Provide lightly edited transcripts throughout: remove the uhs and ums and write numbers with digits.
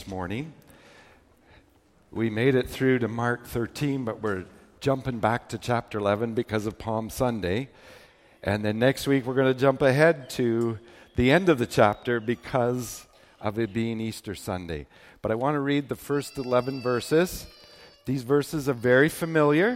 Morning. We made it through to Mark 13, but we're jumping back to chapter 11 because of Palm Sunday. And then next week we're going to jump ahead to the end of the chapter because of it being Easter Sunday. But I want to read the first 11 verses. These verses are very familiar,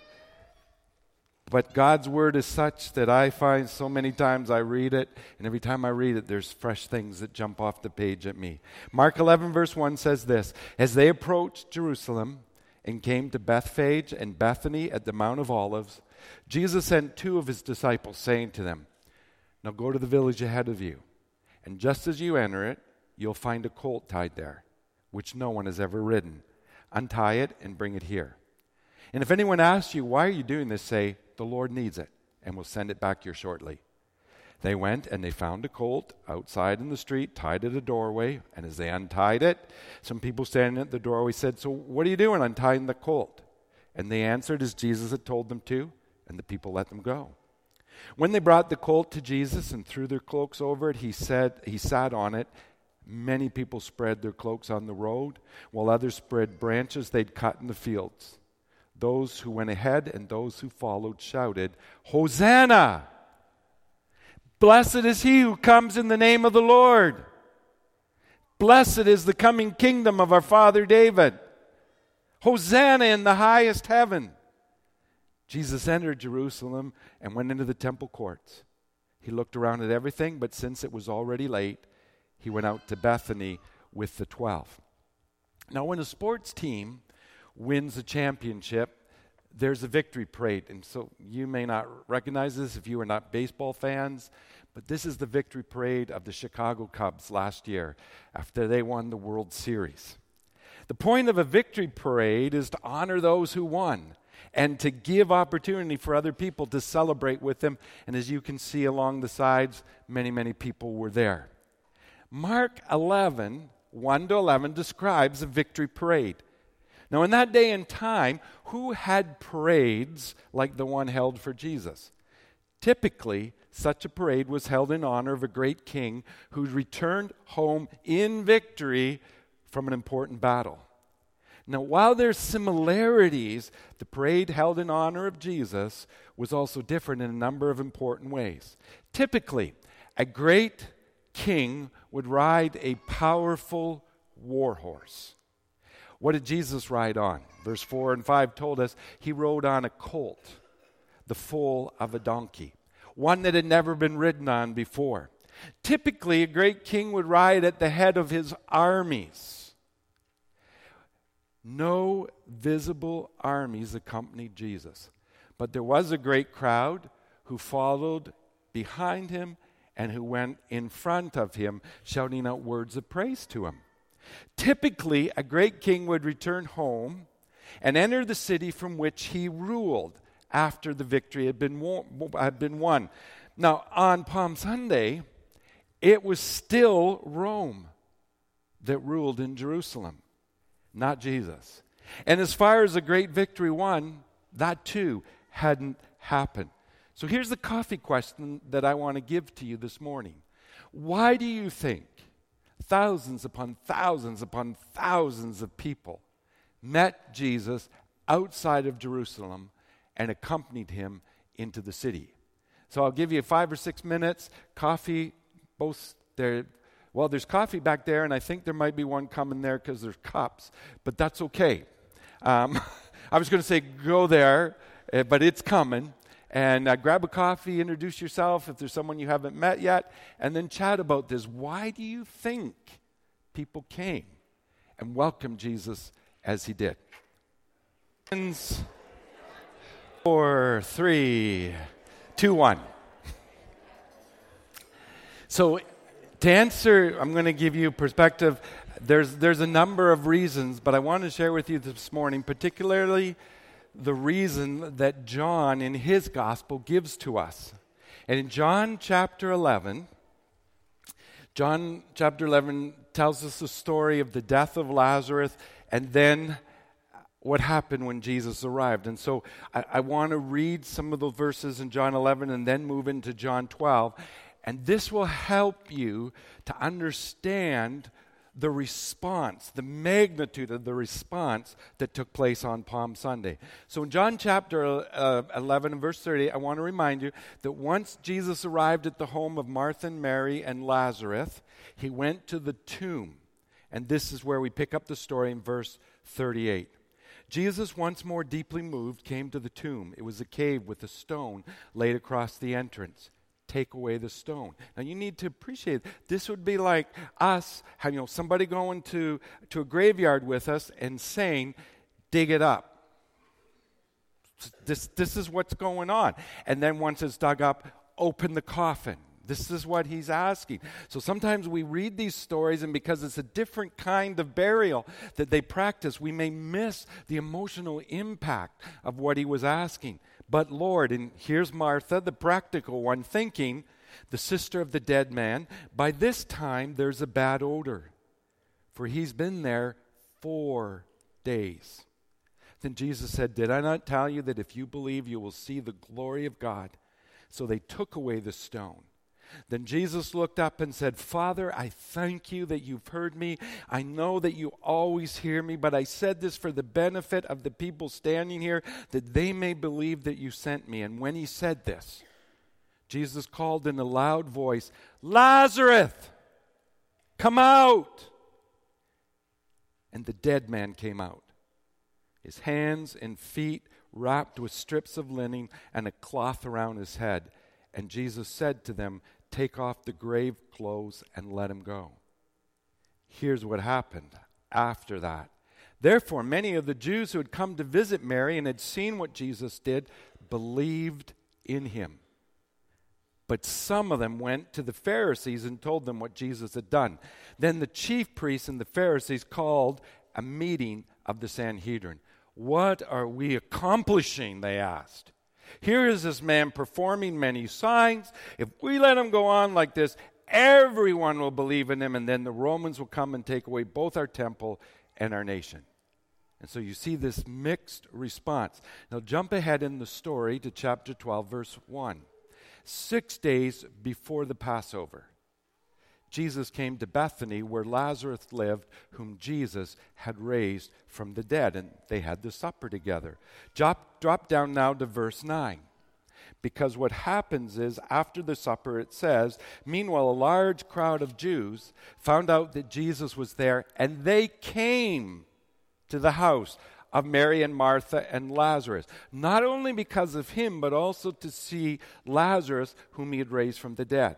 but God's word is such that I find so many times I read it, and every time I read it, there's fresh things that jump off the page at me. Mark 11, verse 1 says this: As they approached Jerusalem and came to Bethphage and Bethany at the Mount of Olives, Jesus sent two of his disciples, saying to them, Now go to the village ahead of you, and just as you enter it, you'll find a colt tied there, which no one has ever ridden. Untie it and bring it here. And if anyone asks you, why are you doing this, say, the Lord needs it, and will send it back here shortly. They went, and they found a colt outside in the street, tied at a doorway. And as they untied it, some people standing at the doorway said, So what are you doing untying the colt? And they answered as Jesus had told them to, and the people let them go. When they brought the colt to Jesus and threw their cloaks over it, he sat on it. Many people spread their cloaks on the road, while others spread branches they'd cut in the fields. Those who went ahead and those who followed shouted, Hosanna! Blessed is he who comes in the name of the Lord. Blessed is the coming kingdom of our father David. Hosanna in the highest heaven. Jesus entered Jerusalem and went into the temple courts. He looked around at everything, but since it was already late, he went out to Bethany with the 12. Now, when a sports team wins a championship, there's a victory parade. And so you may not recognize this if you are not baseball fans, but this is the victory parade of the Chicago Cubs last year after they won the World Series. The point of a victory parade is to honor those who won and to give opportunity for other people to celebrate with them. And as you can see along the sides, many, many people were there. Mark 11, 1 to 11 describes a victory parade. Now, in that day and time, who had parades like the one held for Jesus? Typically, such a parade was held in honor of a great king who returned home in victory from an important battle. Now, while there's similarities, the parade held in honor of Jesus was also different in a number of important ways. Typically, a great king would ride a powerful war horse. What did Jesus ride on? Verse 4 and 5 told us he rode on a colt, the foal of a donkey, one that had never been ridden on before. Typically, a great king would ride at the head of his armies. No visible armies accompanied Jesus, but there was a great crowd who followed behind him and who went in front of him, shouting out words of praise to him. Typically, a great king would return home and enter the city from which he ruled after the victory had been won. Now, on Palm Sunday, it was still Rome that ruled in Jerusalem, not Jesus. And as far as a great victory won, that too hadn't happened. So here's the coffee question that I want to give to you this morning. Why do you think thousands upon thousands upon thousands of people met Jesus outside of Jerusalem and accompanied him into the city? So I'll give you 5 or 6 minutes. Coffee, both there. Well, there's coffee back there, and I think there might be one coming there because there's cups, but that's okay. I was going to say go there, but it's coming. And grab a coffee, introduce yourself if there's someone you haven't met yet, and then chat about this. Why do you think people came and welcomed Jesus as he did? 4, 3, 2, 1. So to answer, I'm going to give you perspective. There's a number of reasons, but I want to share with you this morning, particularly the reason that John in his gospel gives to us. And in John chapter 11 tells us the story of the death of Lazarus and then what happened when Jesus arrived. And so I want to read some of the verses in John 11 and then move into John 12. And this will help you to understand the response, the magnitude of the response that took place on Palm Sunday. So in John chapter 11 and verse 30, I want to remind you that once Jesus arrived at the home of Martha and Mary and Lazarus, he went to the tomb. And this is where we pick up the story in verse 38. Jesus, once more deeply moved, came to the tomb. It was a cave with a stone laid across the entrance. Take away the stone. Now you need to appreciate this would be like us, somebody going to a graveyard with us and saying, dig it up. This is what's going on. And then once it's dug up, open the coffin. This is what he's asking. So sometimes we read these stories, and because it's a different kind of burial that they practice, we may miss the emotional impact of what he was asking. But Lord, and here's Martha, the practical one, thinking, the sister of the dead man, by this time there's a bad odor, for he's been there 4 days. Then Jesus said, did I not tell you that if you believe, you will see the glory of God? So they took away the stone. Then Jesus looked up and said, Father, I thank you that you've heard me. I know that you always hear me, but I said this for the benefit of the people standing here, that they may believe that you sent me. And when he said this, Jesus called in a loud voice, Lazarus, come out. And the dead man came out, his hands and feet wrapped with strips of linen and a cloth around his head. And Jesus said to them, take off the grave clothes and let him go. Here's what happened after that. Therefore, many of the Jews who had come to visit Mary and had seen what Jesus did believed in him. But some of them went to the Pharisees and told them what Jesus had done. Then the chief priests and the Pharisees called a meeting of the Sanhedrin. What are we accomplishing? They asked. Here is this man performing many signs. If we let him go on like this, everyone will believe in him, and then the Romans will come and take away both our temple and our nation. And so you see this mixed response. Now jump ahead in the story to chapter 12, verse 1. 6 days before the Passover, Jesus came to Bethany where Lazarus lived, whom Jesus had raised from the dead, and they had the supper together. Drop down now to verse 9. Because what happens is, after the supper, it says, meanwhile, a large crowd of Jews found out that Jesus was there, and they came to the house of Mary and Martha and Lazarus, not only because of him, but also to see Lazarus, whom he had raised from the dead.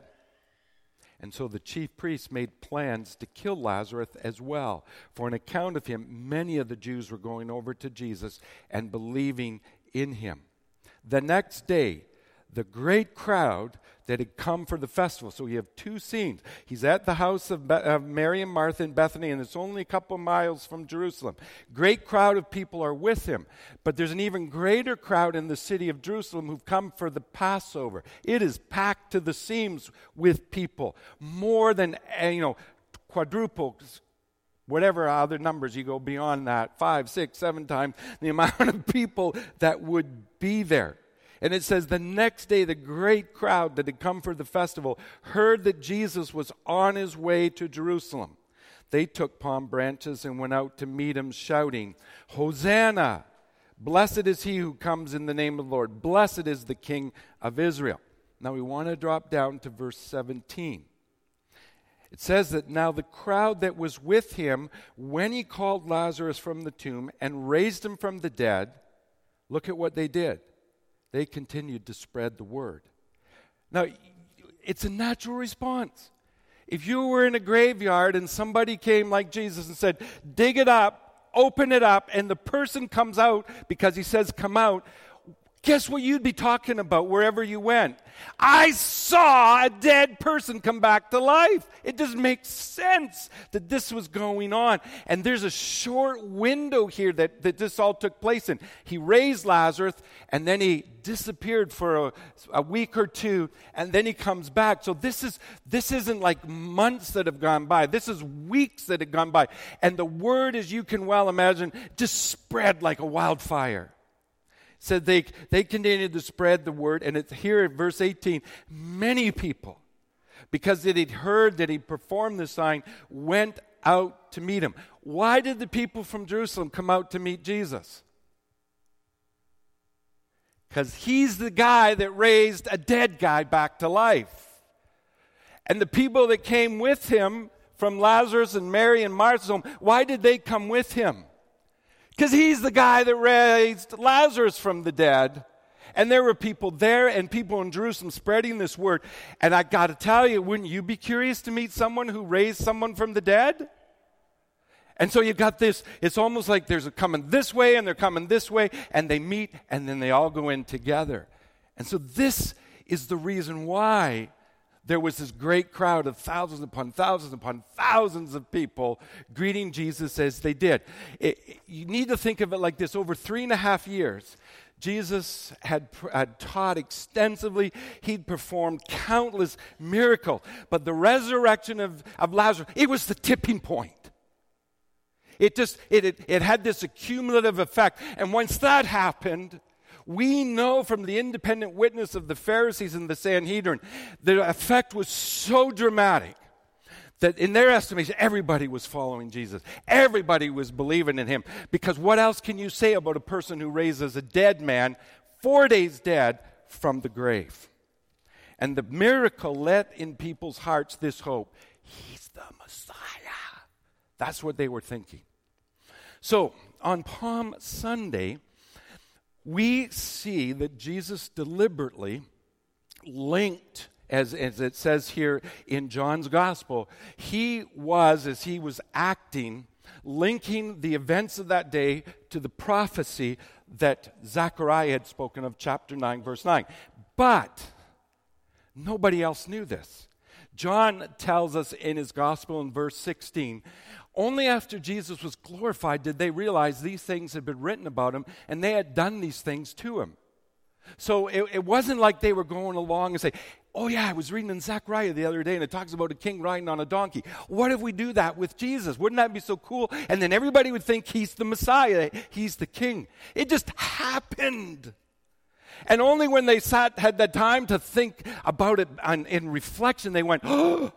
And so the chief priests made plans to kill Lazarus as well. For an account of him, many of the Jews were going over to Jesus and believing in him. The next day, the great crowd that had come for the festival. So we have two scenes. He's at the house of Mary and Martha in Bethany, and it's only a couple miles from Jerusalem. Great crowd of people are with him. But there's an even greater crowd in the city of Jerusalem who've come for the Passover. It is packed to the seams with people. More than, quadruple, whatever other numbers you go beyond that, 5, 6, 7 times the amount of people that would be there. And it says the next day, the great crowd that had come for the festival heard that Jesus was on his way to Jerusalem. They took palm branches and went out to meet him, shouting, Hosanna! Blessed is he who comes in the name of the Lord. Blessed is the King of Israel. Now we want to drop down to verse 17. It says that now the crowd that was with him when he called Lazarus from the tomb and raised him from the dead, look at what they did. They continued to spread the word. Now, it's a natural response. If you were in a graveyard and somebody came like Jesus and said, dig it up, open it up, and the person comes out because he says come out, guess what you'd be talking about wherever you went? I saw a dead person come back to life. It doesn't make sense that this was going on. And there's a short window here that this all took place in. He raised Lazarus, and then he disappeared for a week or two, and then he comes back. So this isn't like months that have gone by. This is weeks that have gone by. And the word, as you can well imagine, just spread like a wildfire. Said they continued to spread the word, and it's here at verse 18, many people, because they had heard that he performed the sign, went out to meet him. Why did the people from Jerusalem come out to meet Jesus? Because he's the guy that raised a dead guy back to life. And the people that came with him from Lazarus and Mary and Martha's home, why did they come with him? Because he's the guy that raised Lazarus from the dead. And there were people there and people in Jerusalem spreading this word. And I got to tell you, wouldn't you be curious to meet someone who raised someone from the dead? And so you got this, it's almost like there's a coming this way and they're coming this way, and they meet and then they all go in together. And so this is the reason why there was this great crowd of thousands upon thousands of people greeting Jesus as they did. You need to think of it like this. Over 3.5 years, Jesus had taught extensively. He'd performed countless miracles. But the resurrection of Lazarus, it was the tipping point. It had this accumulative effect. And once that happened, we know from the independent witness of the Pharisees and the Sanhedrin, the effect was so dramatic that in their estimation, everybody was following Jesus. Everybody was believing in him. Because what else can you say about a person who raises a dead man, 4 days dead, from the grave? And the miracle let in people's hearts this hope. He's the Messiah. That's what they were thinking. So, on Palm Sunday, we see that Jesus deliberately linked, as it says here in John's Gospel, he was, as he was acting, linking the events of that day to the prophecy that Zechariah had spoken of, chapter 9, verse 9. But nobody else knew this. John tells us in his Gospel in verse 16, only after Jesus was glorified did they realize these things had been written about him, and they had done these things to him. So it wasn't like they were going along and say, oh yeah, I was reading in Zechariah the other day, and it talks about a king riding on a donkey. What if we do that with Jesus? Wouldn't that be so cool? And then everybody would think he's the Messiah, he's the king. It just happened. And only when they had that time to think about it in reflection, they went, oh,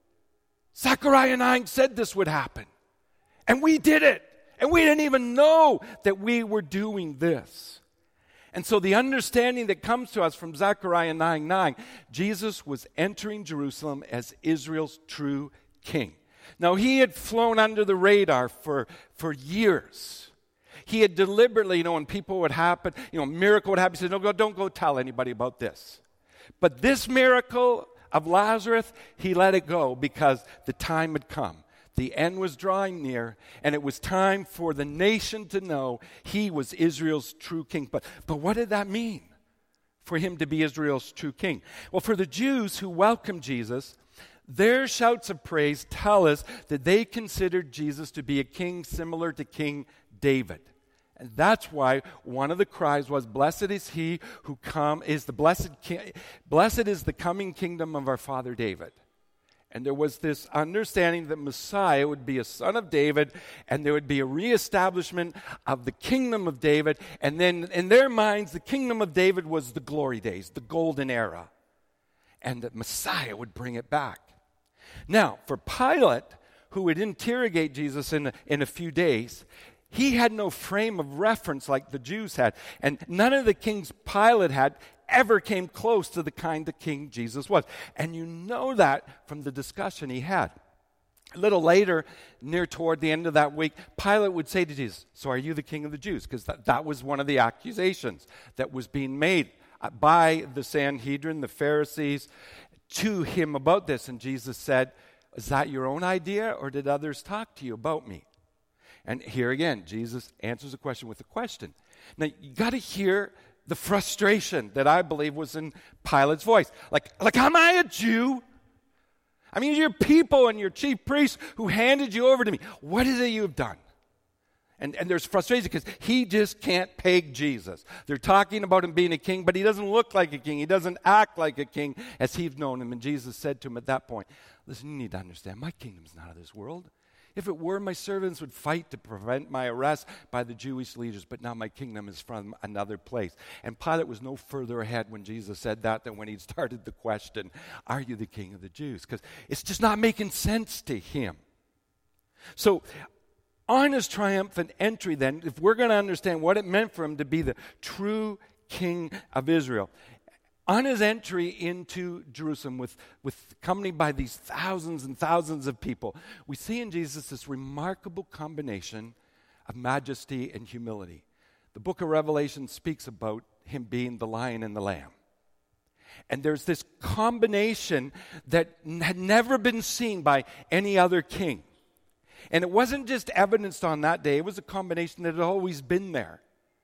Zechariah 9 said this would happen. And we did it. And we didn't even know that we were doing this. And so the understanding that comes to us from Zechariah 9:9, Jesus was entering Jerusalem as Israel's true king. Now, he had flown under the radar for years. He had deliberately, when people would happen, miracle would happen, he said, no, don't go tell anybody about this. But this miracle of Lazarus, he let it go because the time had come. The end was drawing near, and it was time for the nation to know he was Israel's true king. But what did that mean for him to be Israel's true king? Well, for the Jews who welcomed Jesus, their shouts of praise tell us that they considered Jesus to be a king similar to King David. And that's why one of the cries was, blessed is he who blessed is the coming kingdom of our father David. And there was this understanding that Messiah would be a son of David, and there would be a reestablishment of the kingdom of David. And then in their minds, the kingdom of David was the glory days, the golden era. And that Messiah would bring it back. Now, for Pilate, who would interrogate Jesus in a few days, he had no frame of reference like the Jews had. And none of the kings Pilate had ever came close to the kind of king Jesus was. And you know that from the discussion he had. A little later, near toward the end of that week, Pilate would say to Jesus, so are you the king of the Jews? Because that was one of the accusations that was being made by the Sanhedrin, the Pharisees, to him about this. And Jesus said, is that your own idea, or did others talk to you about me? And here again, Jesus answers the question with a question. Now, you got to hear the frustration that I believe was in Pilate's voice. Like, am I a Jew? I mean, your people and your chief priests who handed you over to me. What is it you've done? And there's frustration because he just can't peg Jesus. They're talking about him being a king, but he doesn't look like a king. He doesn't act like a king as he's known him. And Jesus said to him at that point, listen, you need to understand, my kingdom's not of this world. If it were, my servants would fight to prevent my arrest by the Jewish leaders, but now my kingdom is from another place. And Pilate was no further ahead when Jesus said that than when he started the question, are you the king of the Jews? Because it's just not making sense to him. So on his triumphant entry then, if we're going to understand what it meant for him to be the true king of Israel, on his entry into Jerusalem with accompanied by these thousands and thousands of people, we see in Jesus this remarkable combination of majesty and humility. The book of Revelation speaks about him being the lion and the lamb. And there's this combination that had never been seen by any other king. And it wasn't just evidenced on that day, it was a combination that had always been there.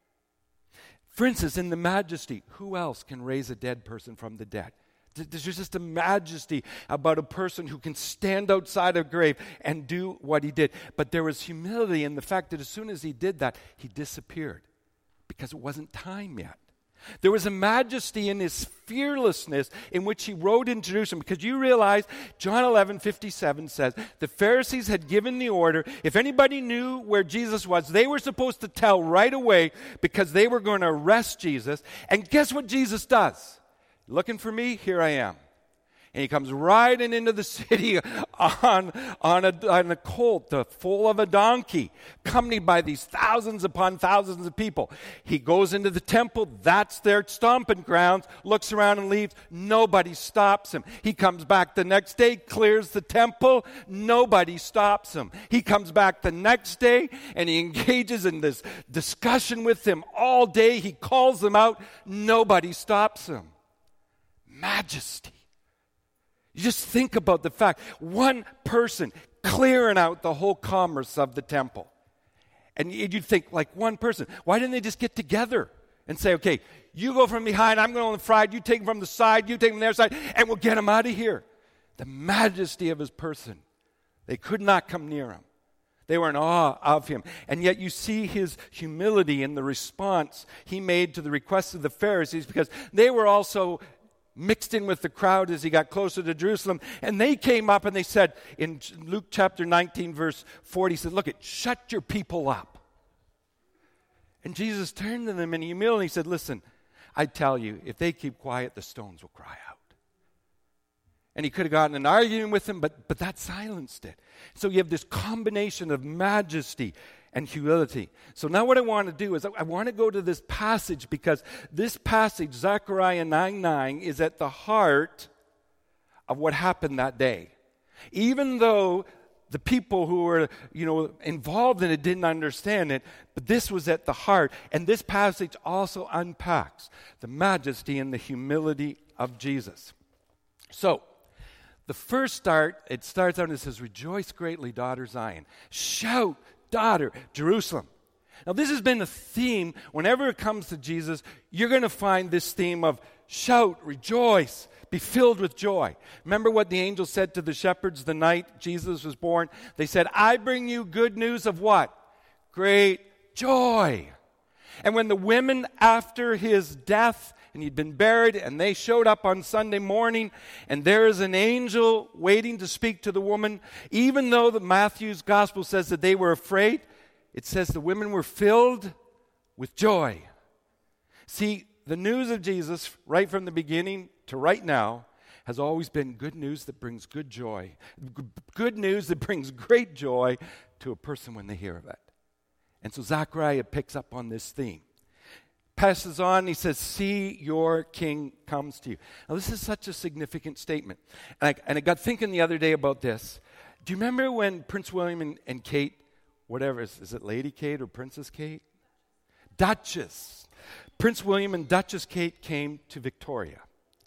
For instance, in the majesty, who else can raise a dead person from the dead? There's just a majesty about a person who can stand outside a grave and do what he did. But there was humility in the fact that as soon as he did that, he disappeared because it wasn't time yet. There was a majesty in his fearlessness in which he rode into Jerusalem, because you realize John 11:57 says the Pharisees had given the order, if anybody knew where Jesus was, they were supposed to tell right away because they were going to arrest Jesus. And guess what Jesus does? Looking for me? Here I am. And he comes riding into the city on a colt, the foal of a donkey, accompanied by these thousands upon thousands of people. He goes into the temple. That's their stomping grounds. Looks around and leaves. Nobody stops him. He comes back the next day, clears the temple. Nobody stops him. He comes back the next day, and he engages in this discussion with them all day. He calls them out. Nobody stops him. Majesty. You just think about the fact, one person clearing out the whole commerce of the temple. And you'd think, like one person, why didn't they just get together and say, okay, you go from behind, I'm going on the front, you take him from the side, you take him from the other side, and we'll get him out of here. The majesty of his person. They could not come near him. They were in awe of him. And yet you see his humility in the response he made to the requests of the Pharisees, because they were also mixed in with the crowd as he got closer to Jerusalem. And they came up and they said, in Luke chapter 19, verse 40, he said, look, shut your people up. And Jesus turned to them in humility and he said, listen, I tell you, if they keep quiet, the stones will cry out. And he could have gotten an argument with them, but that silenced it. So you have this combination of majesty and humility. So now what I want to do is I want to go to this passage, because this passage, Zechariah 9:9, is at the heart of what happened that day. Even though the people who were, involved in it didn't understand it, but this was at the heart. And this passage also unpacks the majesty and the humility of Jesus. So, the first it starts out and it says, rejoice greatly, daughter Zion. Shout, daughter Jerusalem. Now this has been a theme. Whenever it comes to Jesus, you're going to find this theme of shout, rejoice, be filled with joy. Remember what the angel said to the shepherds the night Jesus was born? They said, I bring you good news of what? Great joy. And when the women after his death, and he'd been buried, and they showed up on Sunday morning, and there is an angel waiting to speak to the woman. Even though the Matthew's gospel says that they were afraid, it says the women were filled with joy. See, the news of Jesus, right from the beginning to right now, has always been good news that brings good joy. Good news that brings great joy to a person when they hear of it. And so Zechariah picks up on this theme. Passes on, he says, see, your king comes to you. Now, this is such a significant statement. And I got thinking the other day about this. Do you remember when Prince William and Kate, whatever, is it Lady Kate or Princess Kate? Duchess. Prince William and Duchess Kate came to Victoria.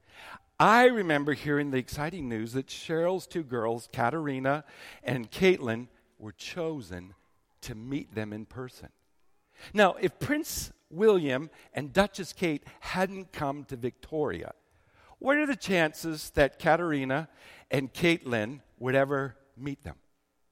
I remember hearing the exciting news that Cheryl's two girls, Katerina and Caitlin, were chosen to meet them in person. Now, if Prince William and Duchess Kate hadn't come to Victoria, what are the chances that Katerina and Caitlin would ever meet them?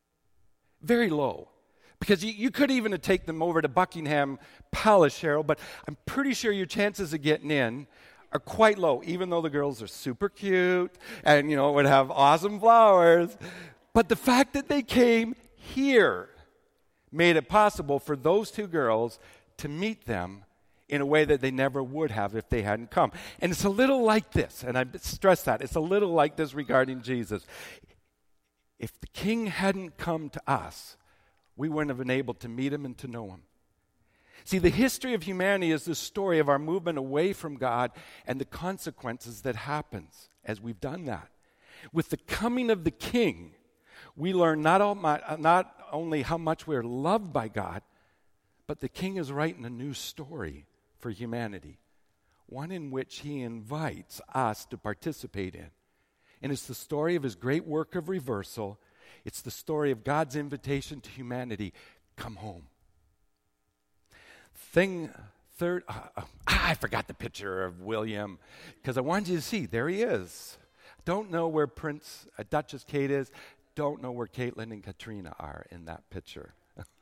Very low. Because you could even take them over to Buckingham Palace, Cheryl, but I'm pretty sure your chances of getting in are quite low, even though the girls are super cute and, would have awesome flowers. But the fact that they came here made it possible for those two girls to meet them in a way that they never would have if they hadn't come. And it's a little like this, and I stress that. It's a little like this regarding Jesus. If the king hadn't come to us, we wouldn't have been able to meet him and to know him. See, the history of humanity is the story of our movement away from God and the consequences that happens as we've done that. With the coming of the king, we learn not only how much we're loved by God, but the king is writing a new story for humanity, one in which he invites us to participate in. And it's the story of his great work of reversal. It's the story of God's invitation to humanity, come home. I forgot the picture of William because I wanted you to see. There he is. Don't know where Duchess Kate is. Don't know where Caitlin and Katrina are in that picture.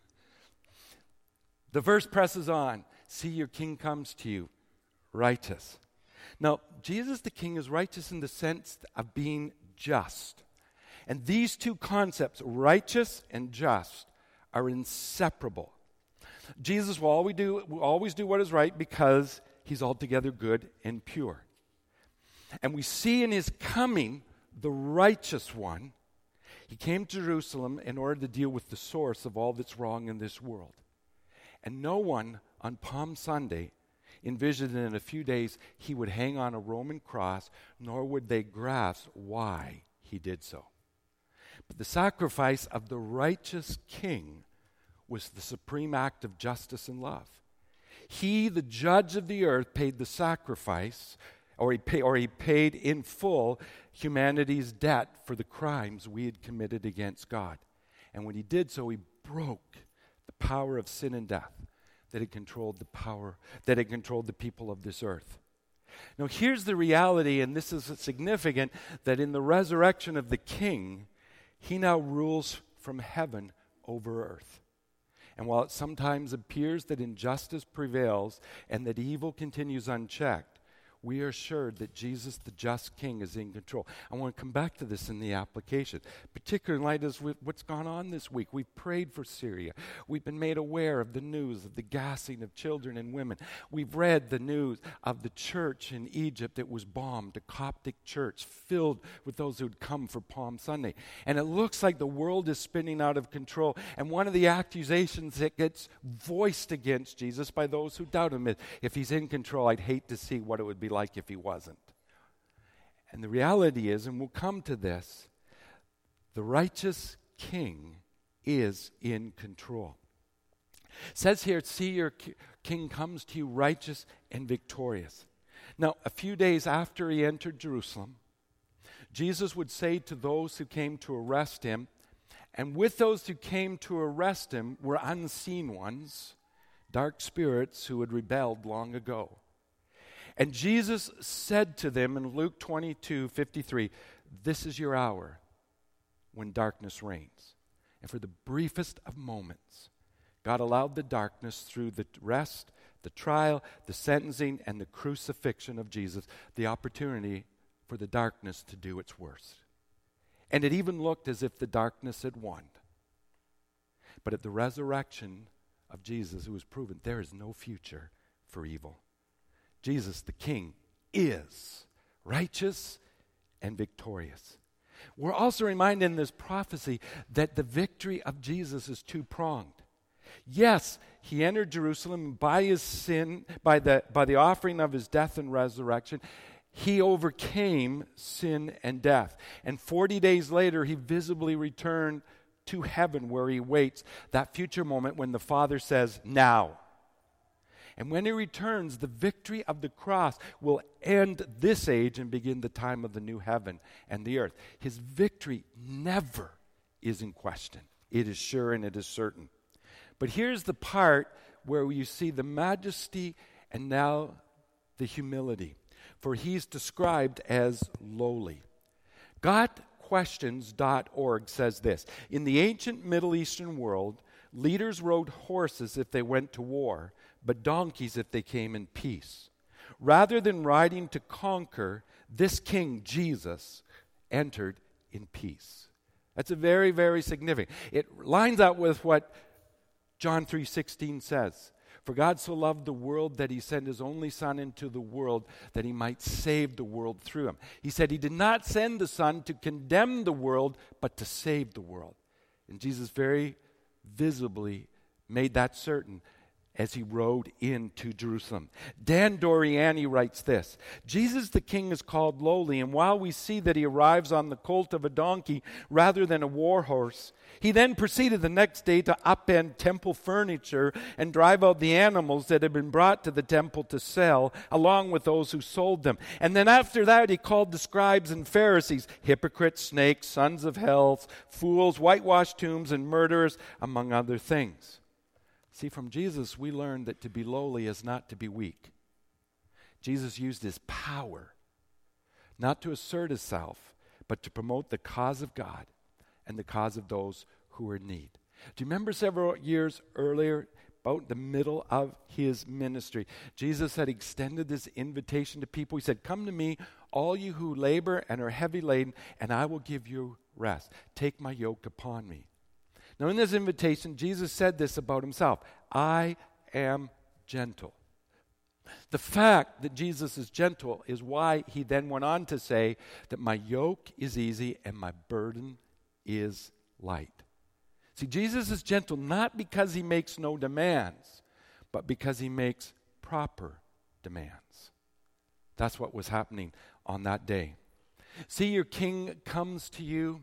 The verse presses on. See, your king comes to you, righteous. Now, Jesus the king is righteous in the sense of being just. And these two concepts, righteous and just, are inseparable. Jesus will always do what is right because he's altogether good and pure. And we see in his coming, the righteous one, he came to Jerusalem in order to deal with the source of all that's wrong in this world. And no one on Palm Sunday envisioned that in a few days he would hang on a Roman cross, nor would they grasp why he did so. But the sacrifice of the righteous king was the supreme act of justice and love. He, the judge of the earth, paid the sacrifice, or he paid in full humanity's debt for the crimes we had committed against God. And when he did so, he broke the power of sin and death that had controlled the people of this earth. Now here's the reality, and this is significant, that in the resurrection of the king, he now rules from heaven over earth. And while it sometimes appears that injustice prevails and that evil continues unchecked, we are assured that Jesus, the just king, is in control. I want to come back to this in the application, particularly in light of what's gone on this week. We've prayed for Syria. We've been made aware of the news of the gassing of children and women. We've read the news of the church in Egypt that was bombed, a Coptic church filled with those who had come for Palm Sunday. And it looks like the world is spinning out of control. And one of the accusations that gets voiced against Jesus by those who doubt him is, if he's in control, I'd hate to see what it would be like if he wasn't. And the reality is, and we'll come to this, the righteous king is in control. It says here, see, your king comes to you righteous and victorious. Now, a few days after he entered Jerusalem, Jesus would say to those who came to arrest him, and with those who came to arrest him were unseen ones, dark spirits who had rebelled long ago. And Jesus said to them in Luke 22:53, this is your hour when darkness reigns. And for the briefest of moments, God allowed the darkness through the arrest, the trial, the sentencing, and the crucifixion of Jesus, the opportunity for the darkness to do its worst. And it even looked as if the darkness had won. But at the resurrection of Jesus, it was proven there is no future for evil. Jesus, the King, is righteous and victorious. We're also reminded in this prophecy that the victory of Jesus is two-pronged. Yes, he entered Jerusalem by his sin, by the offering of his death and resurrection. He overcame sin and death. And 40 days later, he visibly returned to heaven where he waits that future moment when the Father says, now. And when he returns, the victory of the cross will end this age and begin the time of the new heaven and the earth. His victory never is in question. It is sure and it is certain. But here's the part where you see the majesty and now the humility. For he's described as lowly. GotQuestions.org says this: in the ancient Middle Eastern world, leaders rode horses if they went to war, but donkeys if they came in peace. Rather than riding to conquer, this king, Jesus, entered in peace. That's a very, very significant. It lines up with what John 3:16 says. For God so loved the world that he sent his only Son into the world that he might save the world through him. He said he did not send the Son to condemn the world, but to save the world. And Jesus very visibly made that certain as he rode into Jerusalem. Dan Doriani writes this: Jesus the King is called lowly, and while we see that he arrives on the colt of a donkey rather than a war horse, he then proceeded the next day to upend temple furniture and drive out the animals that had been brought to the temple to sell, along with those who sold them. And then after that, he called the scribes and Pharisees hypocrites, snakes, sons of hell, fools, whitewashed tombs, and murderers, among other things. See, from Jesus, we learn that to be lowly is not to be weak. Jesus used his power not to assert himself, but to promote the cause of God and the cause of those who are in need. Do you remember several years earlier, about the middle of his ministry, Jesus had extended this invitation to people. He said, "Come to me, all you who labor and are heavy laden, and I will give you rest. Take my yoke upon me." Now, in this invitation, Jesus said this about himself: "I am gentle." The fact that Jesus is gentle is why he then went on to say that my yoke is easy and my burden is light. See, Jesus is gentle not because he makes no demands, but because he makes proper demands. That's what was happening on that day. See, your king comes to you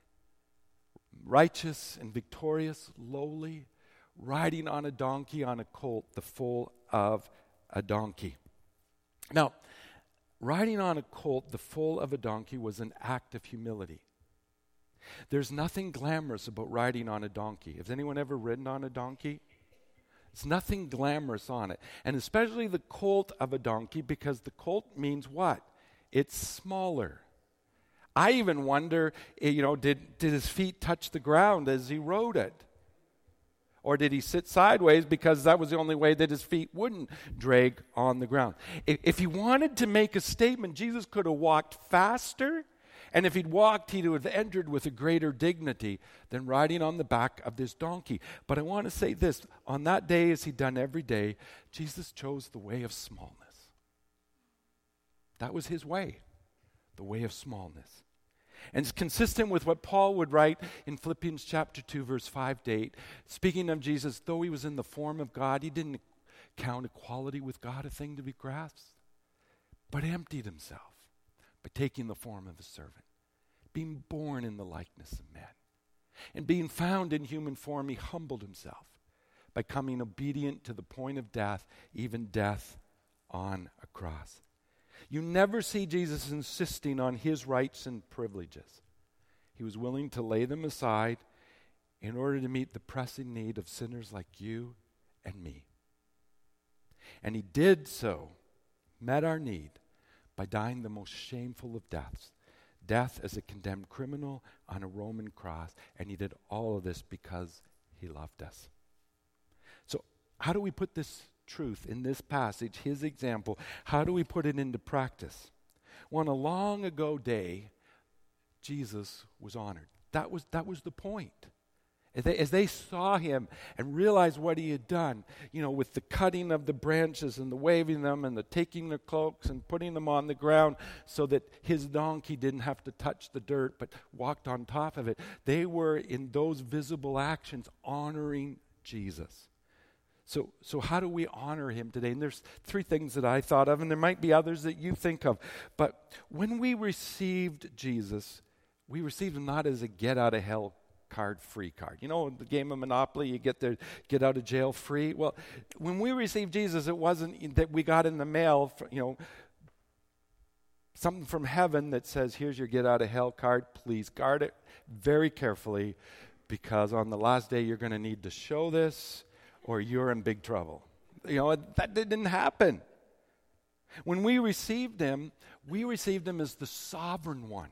righteous and victorious, lowly, riding on a donkey, on a colt, the foal of a donkey. Now, riding on a colt, the foal of a donkey, was an act of humility. There's nothing glamorous about riding on a donkey. Has anyone ever ridden on a donkey? There's nothing glamorous on it. And especially the colt of a donkey, because the colt means what? It's smaller. I even wonder, did his feet touch the ground as he rode it? Or did he sit sideways because that was the only way that his feet wouldn't drag on the ground? If he wanted to make a statement, Jesus could have walked faster, and if he'd walked, he would have entered with a greater dignity than riding on the back of this donkey. But I want to say this: on that day, as he'd done every day, Jesus chose the way of smallness. That was his way, the way of smallness. And it's consistent with what Paul would write in Philippians chapter 2, verse 5 to 8. Speaking of Jesus, though he was in the form of God, he didn't count equality with God a thing to be grasped, but emptied himself by taking the form of a servant, being born in the likeness of men. And being found in human form, he humbled himself by becoming obedient to the point of death, even death on a cross. You never see Jesus insisting on his rights and privileges. He was willing to lay them aside in order to meet the pressing need of sinners like you and me. And he did so, met our need, by dying the most shameful of deaths, death as a condemned criminal on a Roman cross. And he did all of this because he loved us. So how do we put this truth in this passage, his example, how do we put it into practice? Well, on a long ago day, Jesus was honored. That was the point. As they saw him and realized what he had done, with the cutting of the branches and the waving them and the taking their cloaks and putting them on the ground so that his donkey didn't have to touch the dirt but walked on top of it, they were, in those visible actions, honoring Jesus. So how do we honor him today? And there's three things that I thought of, and there might be others that you think of. But when we received Jesus, we received him not as a get-out-of-hell card, free card. In the game of Monopoly, you get the get out of jail free. Well, when we received Jesus, it wasn't that we got in the mail, something from heaven that says, here's your get out of hell card. Please guard it very carefully, because on the last day you're going to need to show this, or you're in big trouble. That didn't happen. When we received him as the sovereign one.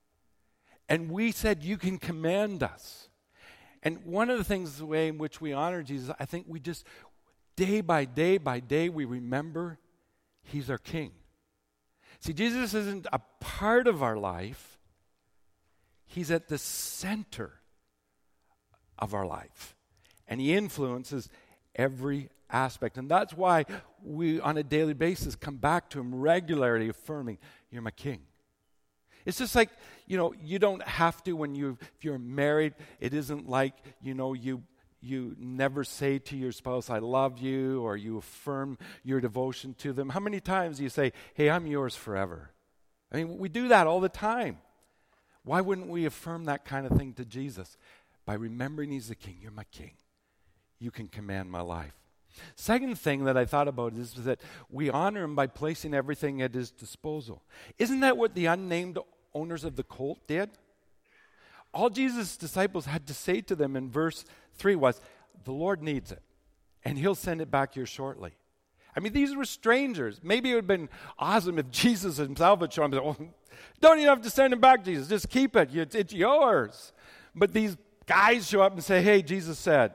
And we said, you can command us. And one of the things, the way in which we honor Jesus, I think we just, day by day, we remember he's our king. See, Jesus isn't a part of our life. He's at the center of our life. And he influences every aspect. And that's why we, on a daily basis, come back to him regularly, affirming, you're my king. It's just like, you don't have to if you're married. It isn't like, you never say to your spouse, I love you, or you affirm your devotion to them. How many times do you say, hey, I'm yours forever? I mean, we do that all the time. Why wouldn't we affirm that kind of thing to Jesus? By remembering he's the king. You're my king. You can command my life. Second thing that I thought about is that we honor him by placing everything at his disposal. Isn't that what the unnamed owners of the colt did? All Jesus' disciples had to say to them in verse 3 was, the Lord needs it, and he'll send it back here shortly. I mean, these were strangers. Maybe it would have been awesome if Jesus himself had shown them, oh, don't even have to send it back, Jesus. Just keep it. It's yours. But these guys show up and say, hey, Jesus said.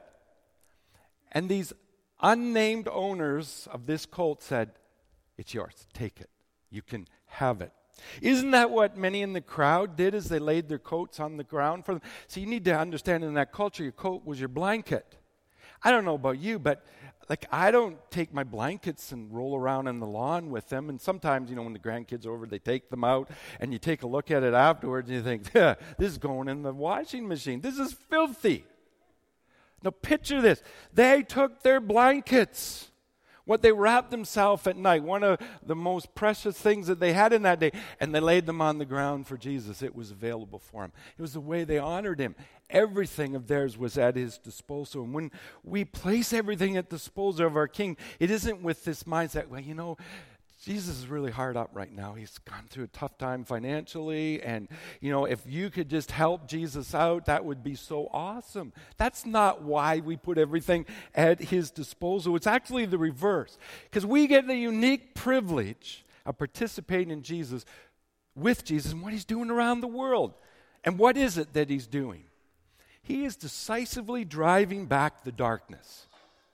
And these unnamed owners of this colt said, it's yours. Take it. You can have it. Isn't that what many in the crowd did as they laid their coats on the ground for them? So you need to understand, in that culture, your coat was your blanket. I don't know about you, but I don't take my blankets and roll around on the lawn with them. And sometimes, when the grandkids are over, they take them out, and you take a look at it afterwards, and you think, this is going in the washing machine. This is filthy. Now picture this. They took their blankets, what they wrapped themselves at night, one of the most precious things that they had in that day, and they laid them on the ground for Jesus. It was available for him. It was the way they honored him. Everything of theirs was at his disposal. And when we place everything at the disposal of our King, it isn't with this mindset, well, Jesus is really hard up right now. He's gone through a tough time financially, and, if you could just help Jesus out, that would be so awesome. That's not why we put everything at his disposal. It's actually the reverse, because we get the unique privilege of participating in Jesus, with Jesus, and what he's doing around the world. And what is it that he's doing? He is decisively driving back the darkness.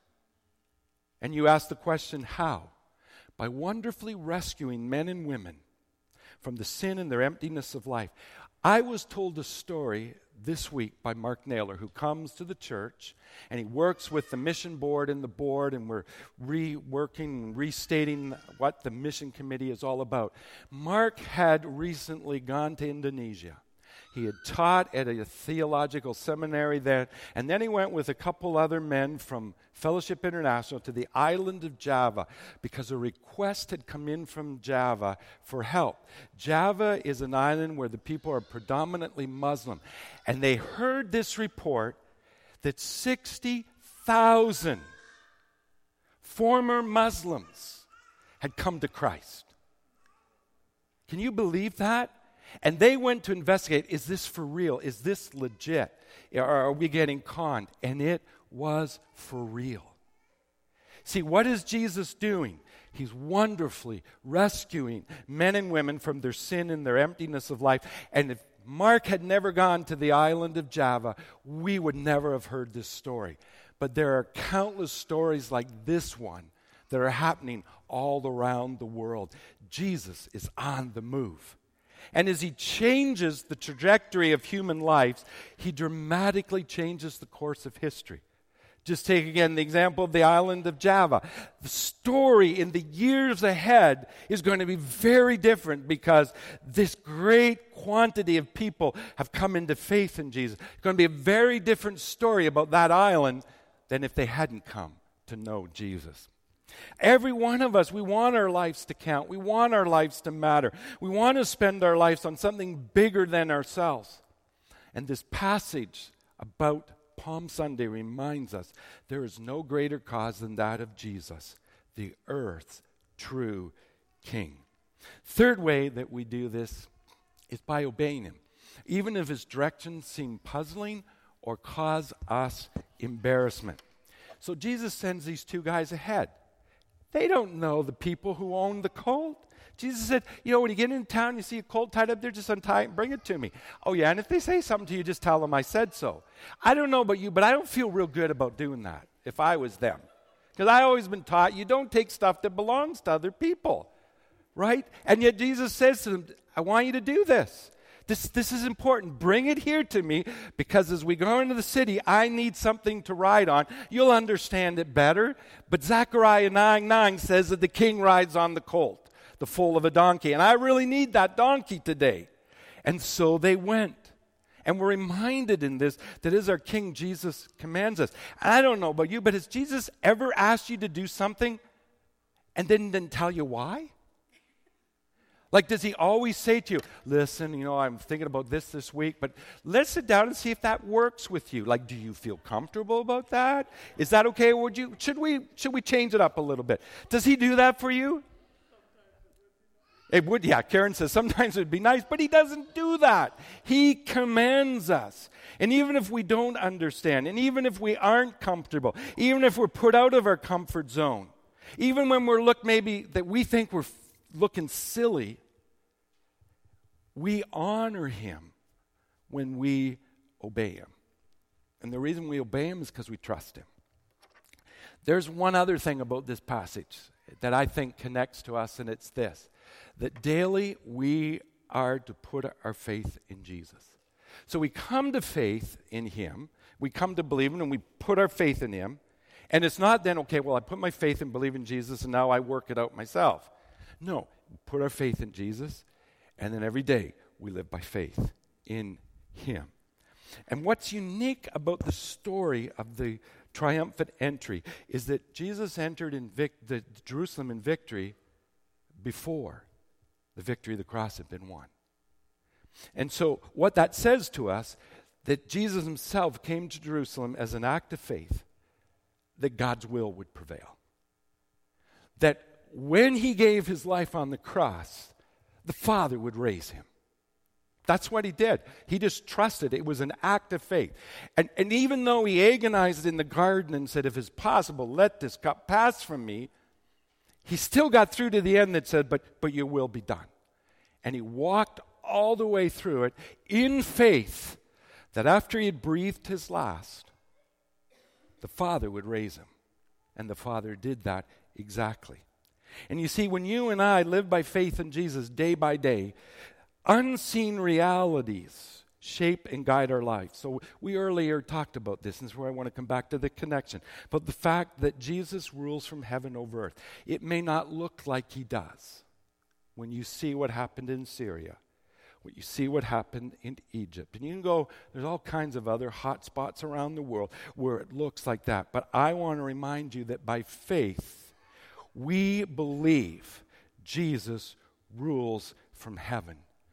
And you ask the question, how? By wonderfully rescuing men and women from the sin and their emptiness of life. I was told a story this week by Mark Naylor, who comes to the church, and he works with the mission board and the board, and we're reworking and restating what the mission committee is all about. Mark had recently gone to Indonesia. He had taught at a theological seminary there, and then he went with a couple other men from Fellowship International to the island of Java because a request had come in from Java for help. Java is an island where the people are predominantly Muslim, and they heard this report that 60,000 former Muslims had come to Christ. Can you believe that? And they went to investigate, is this for real? Is this legit? Are we getting conned? And it was for real. See, what is Jesus doing? He's wonderfully rescuing men and women from their sin and their emptiness of life. And if Mark had never gone to the island of Java, we would never have heard this story. But there are countless stories like this one that are happening all around the world. Jesus is on the move. And as he changes the trajectory of human lives, he dramatically changes the course of history. Just take again the example of the island of Java. The story in the years ahead is going to be very different because this great quantity of people have come into faith in Jesus. It's going to be a very different story about that island than if they hadn't come to know Jesus. Every one of us, we want our lives to count. We want our lives to matter. We want to spend our lives on something bigger than ourselves. And this passage about Palm Sunday reminds us there is no greater cause than that of Jesus, the earth's true King. Third way that we do this is by obeying him, even if his directions seem puzzling or cause us embarrassment. So Jesus sends these two guys ahead. They don't know the people who own the colt. Jesus said, when you get in town, you see a colt tied up there, just untie it and bring it to me. Oh, yeah, and if they say something to you, just tell them I said so. I don't know about you, but I don't feel real good about doing that if I was them. Because I've always been taught you don't take stuff that belongs to other people, right? And yet Jesus says to them, I want you to do this. This is important. Bring it here to me, because as we go into the city, I need something to ride on. You'll understand it better. But Zechariah 9:9 says that the king rides on the colt, the foal of a donkey. And I really need that donkey today. And so they went. And we're reminded in this that as our King, Jesus commands us. I don't know about you, but has Jesus ever asked you to do something and then didn't tell you why? Like, does he always say to you, listen, I'm thinking about this week, but let's sit down and see if that works with you. Like, do you feel comfortable about that? Is that okay? Should we change it up a little bit? Does he do that for you? It would, yeah. Karen says sometimes it would be nice, but he doesn't do that. He commands us. And even if we don't understand, and even if we aren't comfortable, even if we're put out of our comfort zone, even when maybe that we think we're looking silly, we honor him when we obey him. And the reason we obey him is because we trust him. There's one other thing about this passage that I think connects to us, and it's this, that daily we are to put our faith in Jesus. So we come to faith in him, we come to believe him, and we put our faith in him, and it's not then, okay, well, I put my faith and believe in Jesus, and now I work it out myself. No, we put our faith in Jesus, and then every day we live by faith in him. And what's unique about the story of the triumphant entry is that Jesus entered in Jerusalem in victory before the victory of the cross had been won. And so what that says to us, that Jesus himself came to Jerusalem as an act of faith, that God's will would prevail. That when he gave his life on the cross, the Father would raise him. That's what he did. He just trusted. It was an act of faith. And even though he agonized in the garden and said, if it's possible, let this cup pass from me, he still got through to the end that said, but your will be done. And he walked all the way through it in faith that after he had breathed his last, the Father would raise him. And the Father did that exactly. And you see, when you and I live by faith in Jesus day by day, unseen realities shape and guide our lives. So we earlier talked about this, and this is where I want to come back to the connection. But the fact that Jesus rules from heaven over earth, it may not look like he does when you see what happened in Syria, when you see what happened in Egypt. And you can go, there's all kinds of other hot spots around the world where it looks like that. But I want to remind you that by faith, we believe Jesus rules from heaven,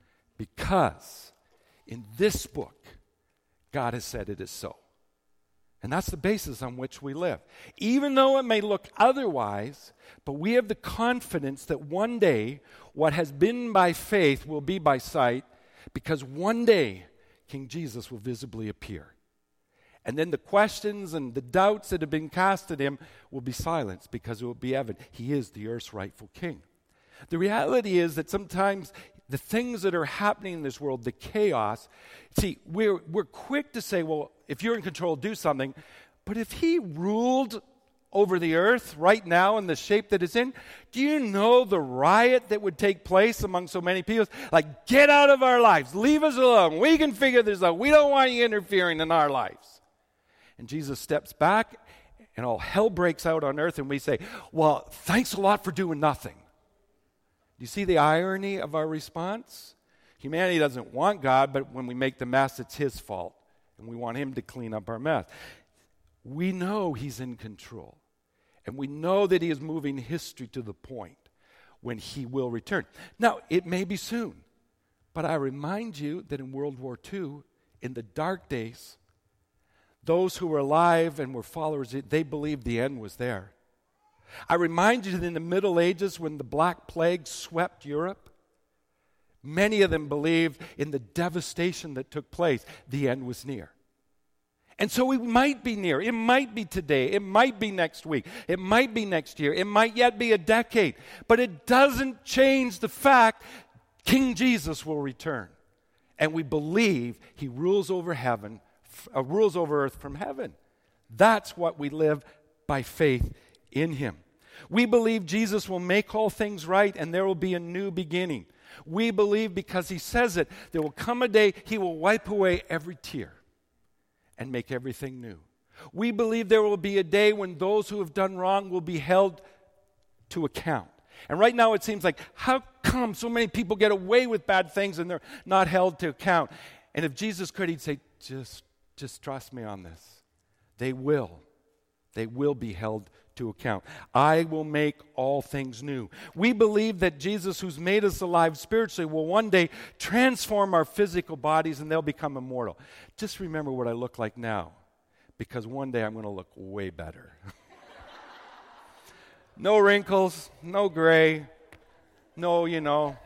because in this book, God has said it is so. And that's the basis on which we live. Even though it may look otherwise, but we have the confidence that one day what has been by faith will be by sight, because one day King Jesus will visibly appear. And then the questions and the doubts that have been cast at him will be silenced, because it will be evident he is the earth's rightful king. The reality is that sometimes the things that are happening in this world, the chaos, see, we're quick to say, well, if you're in control, do something. But if he ruled over the earth right now in the shape that it's in, do you know the riot that would take place among so many people? Like, get out of our lives. Leave us alone. We can figure this out. We don't want you interfering in our lives. And Jesus steps back, and all hell breaks out on earth, and we say, well, thanks a lot for doing nothing. Do you see the irony of our response? Humanity doesn't want God, but when we make the mess, it's his fault, and we want him to clean up our mess. We know he's in control, and we know that he is moving history to the point when he will return. Now, it may be soon, but I remind you that in World War II, in the dark days, those who were alive and were followers, they believed the end was there. I remind you that in the Middle Ages, when the Black Plague swept Europe, many of them believed in the devastation that took place, the end was near. And so it might be near. It might be today. It might be next week. It might be next year. It might yet be a decade. But it doesn't change the fact King Jesus will return. And we believe he rules over heaven, rules over earth from heaven. That's what we live by faith in him. We believe Jesus will make all things right, and there will be a new beginning. We believe because he says it, there will come a day he will wipe away every tear and make everything new. We believe there will be a day when those who have done wrong will be held to account. And right now it seems like, how come so many people get away with bad things and they're not held to account? And if Jesus could, he'd say, just trust me on this. They will. They will be held to account. I will make all things new. We believe that Jesus, who's made us alive spiritually, will one day transform our physical bodies and they'll become immortal. Just remember what I look like now, because one day I'm going to look way better. No wrinkles, no gray, no,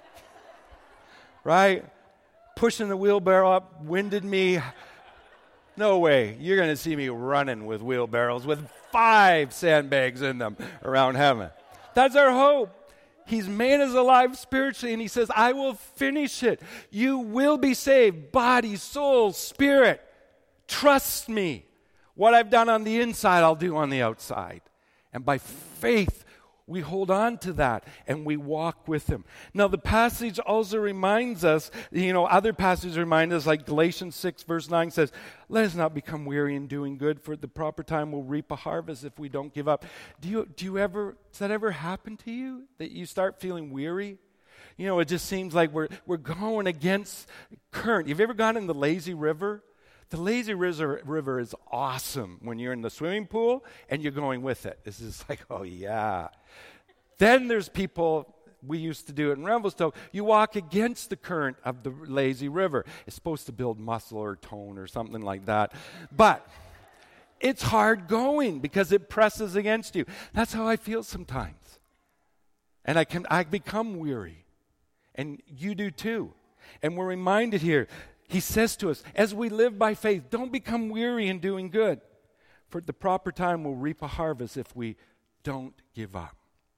right? Pushing the wheelbarrow up, winded me. No way. You're going to see me running with wheelbarrows with 5 sandbags in them around heaven. That's our hope. He's made us alive spiritually, and he says, I will finish it. You will be saved, body, soul, spirit. Trust me. What I've done on the inside, I'll do on the outside. And by faith, we hold on to that and we walk with him. Now, the passage also reminds us, other passages remind us, like Galatians 6, verse 9 says, let us not become weary in doing good, for at the proper time we'll reap a harvest if we don't give up. Does that ever happen to you, that you start feeling weary? It just seems like we're going against current. Have you ever gone in the lazy river? The lazy river is awesome when you're in the swimming pool and you're going with it. It's just like, oh yeah. Then there's people, we used to do it in Revelstoke, you walk against the current of the lazy river. It's supposed to build muscle or tone or something like that. But it's hard going because it presses against you. That's how I feel sometimes. And I become weary. And you do too. And we're reminded here, he says to us, as we live by faith, don't become weary in doing good. For at the proper time, we'll reap a harvest if we don't give up.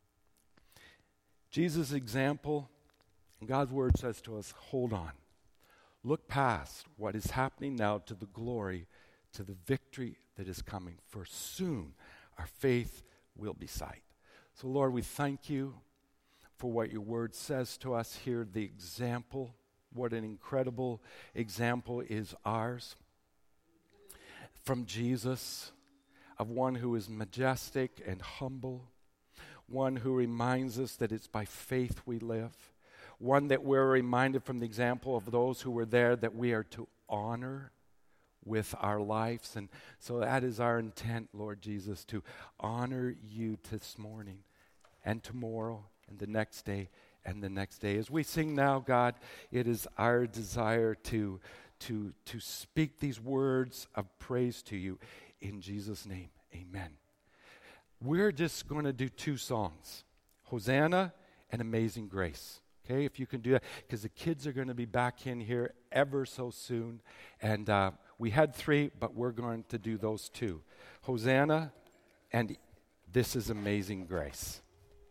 Jesus' example, God's word says to us, hold on. Look past what is happening now to the glory, to the victory that is coming. For soon our faith will be sight. So Lord, we thank you for what your word says to us here, the example. What an incredible example is ours from Jesus, of one who is majestic and humble, one who reminds us that it's by faith we live, one that we're reminded from the example of those who were there that we are to honor with our lives. And so that is our intent, Lord Jesus, to honor you this morning and tomorrow and the next day and the next day. As we sing now, God, it is our desire to speak these words of praise to you in Jesus' name. Amen. We're just going to do 2 songs, Hosanna and Amazing Grace. Okay, if you can do that, because the kids are going to be back in here ever so soon. And we had 3, but we're going to do those 2. Hosanna and This is Amazing Grace.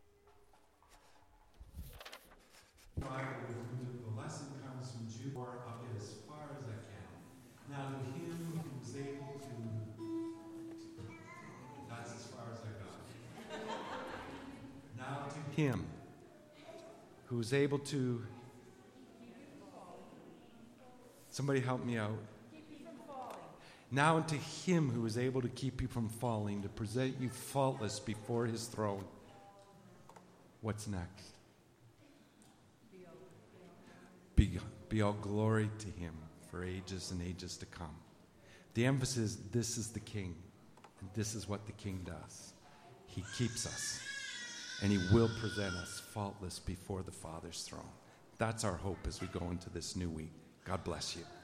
The lesson comes from Jude. I'll get as far as I can. Now to him who was able to, that's as far as I got. Now to him who is able to, somebody help me out. Now unto him who is able to keep you from falling, to present you faultless before his throne. What's next? Be all glory to him for ages and ages to come. The emphasis, this is the king, and this is what the king does. He keeps us, and he will present us faultless before the Father's throne. That's our hope as we go into this new week. God bless you.